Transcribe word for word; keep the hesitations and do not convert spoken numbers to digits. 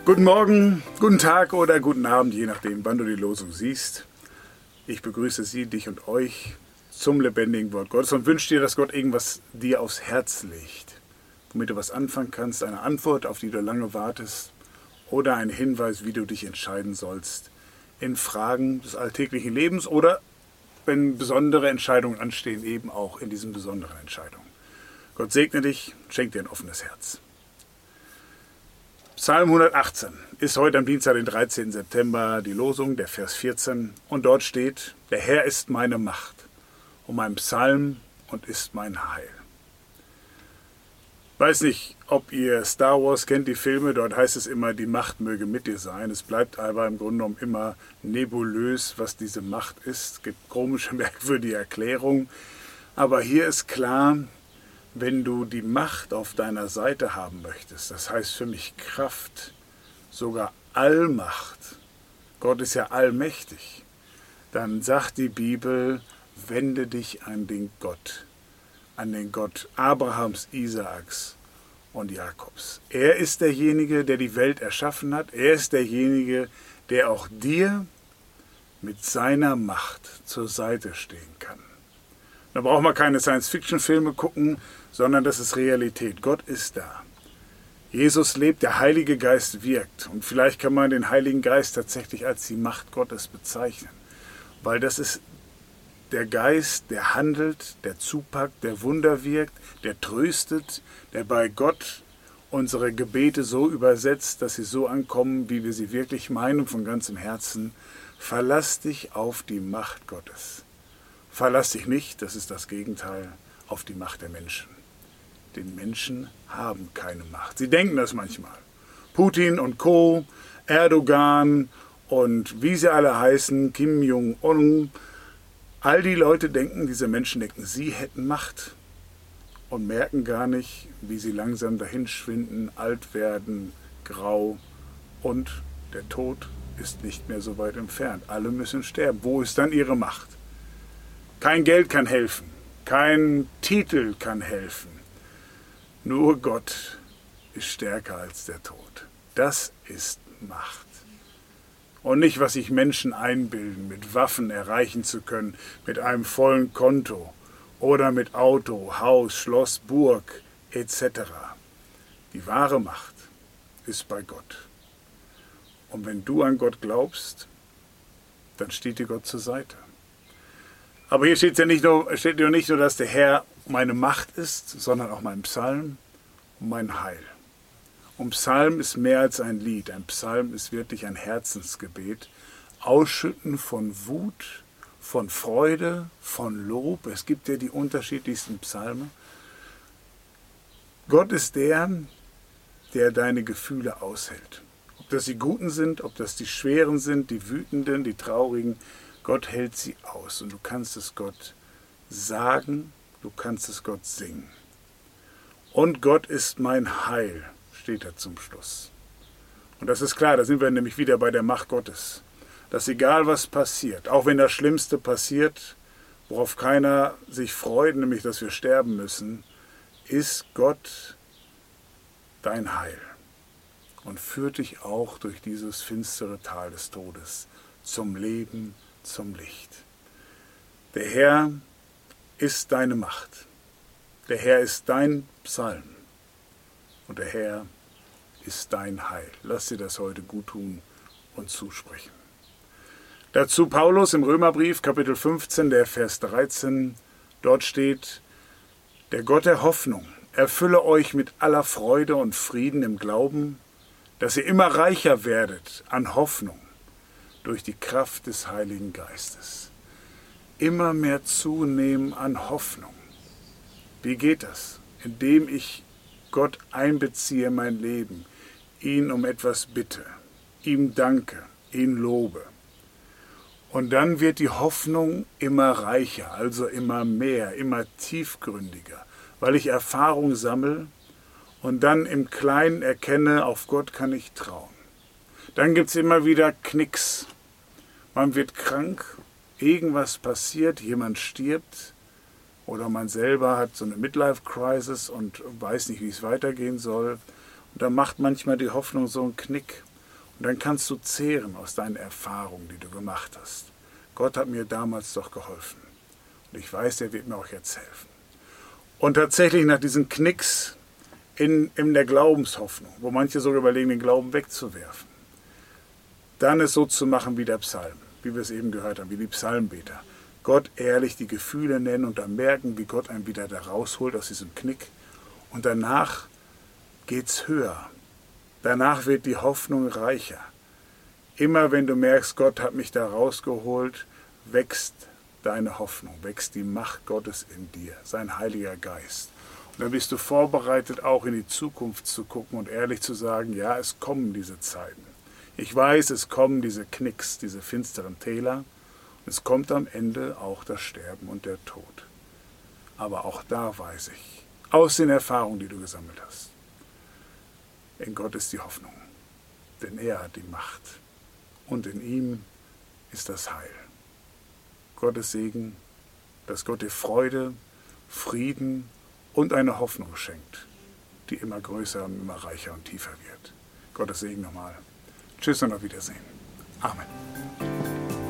Guten Morgen, guten Tag oder guten Abend, je nachdem, wann du die Losung siehst. Ich begrüße Sie, dich und euch zum lebendigen Wort Gottes und wünsche dir, dass Gott irgendwas dir aufs Herz legt, womit du was anfangen kannst, eine Antwort, auf die du lange wartest oder ein Hinweis, wie du dich entscheiden sollst in Fragen des alltäglichen Lebens oder wenn besondere Entscheidungen anstehen, eben auch in diesen besonderen Entscheidungen. Gott segne dich, schenkt dir ein offenes Herz. Psalm hundertachtzehn ist heute am Dienstag, den dreizehnten September, die Losung, der Vers vierzehn. Und dort steht, der Herr ist meine Macht und mein Psalm und ist mein Heil. Weiß nicht, ob ihr Star Wars kennt, die Filme, dort heißt es immer, die Macht möge mit dir sein. Es bleibt aber im Grunde genommen immer nebulös, was diese Macht ist. Es gibt komische, merkwürdige Erklärungen. Aber hier ist klar, wenn du die Macht auf deiner Seite haben möchtest, das heißt für mich Kraft, sogar Allmacht, Gott ist ja allmächtig, dann sagt die Bibel, wende dich an den Gott, an den Gott Abrahams, Isaaks und Jakobs. Er ist derjenige, der die Welt erschaffen hat, er ist derjenige, der auch dir mit seiner Macht zur Seite stehen kann. Da braucht man keine Science-Fiction-Filme gucken, sondern das ist Realität. Gott ist da. Jesus lebt, der Heilige Geist wirkt. Und vielleicht kann man den Heiligen Geist tatsächlich als die Macht Gottes bezeichnen. Weil das ist der Geist, der handelt, der zupackt, der Wunder wirkt, der tröstet, der bei Gott unsere Gebete so übersetzt, dass sie so ankommen, wie wir sie wirklich meinen, von ganzem Herzen. Verlass dich auf die Macht Gottes. Verlass dich nicht, das ist das Gegenteil, auf die Macht der Menschen. Den Menschen haben keine Macht. Sie denken das manchmal. Putin und Co., Erdogan und wie sie alle heißen, Kim Jong-un, all die Leute denken, diese Menschen denken, sie hätten Macht und merken gar nicht, wie sie langsam dahinschwinden, alt werden, grau und der Tod ist nicht mehr so weit entfernt. Alle müssen sterben. Wo ist dann ihre Macht? Kein Geld kann helfen, kein Titel kann helfen. Nur Gott ist stärker als der Tod. Das ist Macht. Und nicht, was sich Menschen einbilden, mit Waffen erreichen zu können, mit einem vollen Konto oder mit Auto, Haus, Schloss, Burg et cetera. Die wahre Macht ist bei Gott. Und wenn du an Gott glaubst, dann steht dir Gott zur Seite. Aber hier steht ja nicht nur, steht ja nicht nur, dass der Herr meine Macht ist, sondern auch mein Psalm und mein Heil. Und Psalm ist mehr als ein Lied. Ein Psalm ist wirklich ein Herzensgebet. Ausschütten von Wut, von Freude, von Lob. Es gibt ja die unterschiedlichsten Psalme. Gott ist der, der deine Gefühle aushält. Ob das die guten sind, ob das die schweren sind, die wütenden, die traurigen. Gott hält sie aus und du kannst es Gott sagen, du kannst es Gott singen. Und Gott ist mein Heil, steht da zum Schluss. Und das ist klar, da sind wir nämlich wieder bei der Macht Gottes. Dass egal was passiert, auch wenn das Schlimmste passiert, worauf keiner sich freut, nämlich dass wir sterben müssen, ist Gott dein Heil und führt dich auch durch dieses finstere Tal des Todes zum Leben, zum Licht. Der Herr ist deine Macht. Der Herr ist dein Psalm. Und der Herr ist dein Heil. Lass dir das heute gut tun und zusprechen. Dazu Paulus im Römerbrief, Kapitel fünfzehn, der Vers dreizehn. Dort steht, der Gott der Hoffnung erfülle euch mit aller Freude und Frieden im Glauben, dass ihr immer reicher werdet an Hoffnung durch die Kraft des Heiligen Geistes. Immer mehr zunehmen an Hoffnung. Wie geht das? Indem ich Gott einbeziehe in mein Leben, ihn um etwas bitte, ihm danke, ihn lobe. Und dann wird die Hoffnung immer reicher, also immer mehr, immer tiefgründiger, weil ich Erfahrung sammle und dann im Kleinen erkenne, auf Gott kann ich trauen. Dann gibt es immer wieder Knicks. Man wird krank, irgendwas passiert, jemand stirbt oder man selber hat so eine Midlife-Crisis und weiß nicht, wie es weitergehen soll. Und da macht manchmal die Hoffnung so einen Knick. Und dann kannst du zehren aus deinen Erfahrungen, die du gemacht hast. Gott hat mir damals doch geholfen. Und ich weiß, er wird mir auch jetzt helfen. Und tatsächlich nach diesen Knicks in, in der Glaubenshoffnung, wo manche sogar überlegen, den Glauben wegzuwerfen, dann es so zu machen wie der Psalm, wie wir es eben gehört haben, wie die Psalmbeter. Gott ehrlich die Gefühle nennen und dann merken, wie Gott einen wieder da rausholt aus diesem Knick. Und danach geht's höher. Danach wird die Hoffnung reicher. Immer wenn du merkst, Gott hat mich da rausgeholt, wächst deine Hoffnung, wächst die Macht Gottes in dir, sein Heiliger Geist. Und dann bist du vorbereitet, auch in die Zukunft zu gucken und ehrlich zu sagen, ja, es kommen diese Zeiten. Ich weiß, es kommen diese Knicks, diese finsteren Täler. Es kommt am Ende auch das Sterben und der Tod. Aber auch da weiß ich, aus den Erfahrungen, die du gesammelt hast, in Gott ist die Hoffnung, denn er hat die Macht und in ihm ist das Heil. Gottes Segen, dass Gott dir Freude, Frieden und eine Hoffnung schenkt, die immer größer und immer reicher und tiefer wird. Gottes Segen nochmal. Tschüss und auf Wiedersehen. Amen.